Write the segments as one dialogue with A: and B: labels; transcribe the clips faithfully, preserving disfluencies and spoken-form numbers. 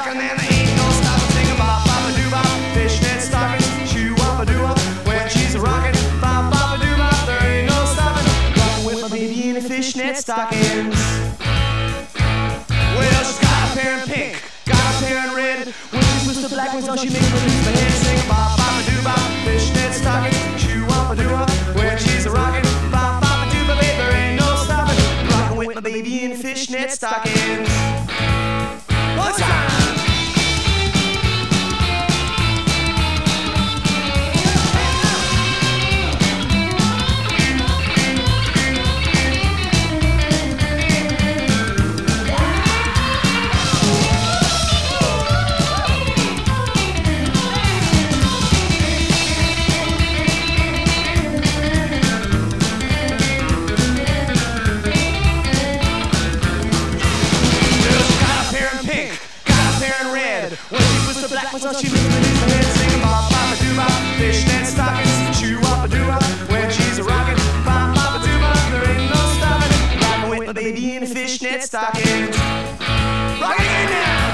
A: rockin' and there ain't no stopping. Singing bop bop a doo bop, fishnet stockings, shoo wop a doo wop. When she's a rockin', bop bop a doo bop, there ain't no stopping. Rockin' with my baby in the fishnet stockings. Well, she's got a pair in pink, got a pair in red. When she puts the black ones on, she makes me lose my head. Singing bop bop a doo bop, fishnet stockings, shoo wop a doo wop. When she's a rockin', bop bop a doo bop, baby, there ain't no stopping. Rockin' with my baby in the fishnet stockings. One time. When she puts the black ones on, she makes me lose my head. Singing bop bop a doo bop, fishnet stockings, shoo wop a doo wop. When she's a rockin', bop bop a doo bop, there ain't no stopping. Rockin' with my baby in the fishnet stockings. Rock it again now.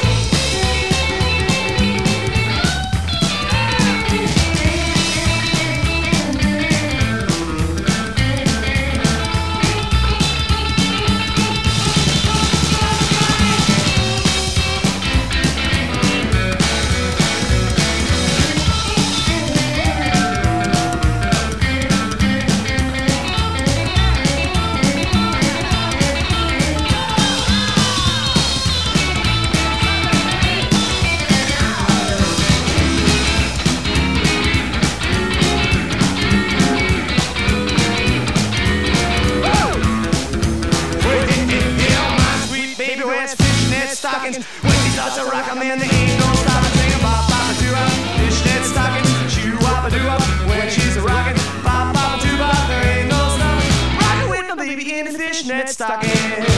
A: Stockings. When she starts to rock 'em, man, there ain't no stopping. Singing bop bop a doo wop, fishnet stockings, shoo wop a doo wop. When she's a rockin', bop bop a doo bop, there ain't no stopping. Rockin' with my baby in the fishnet stockings.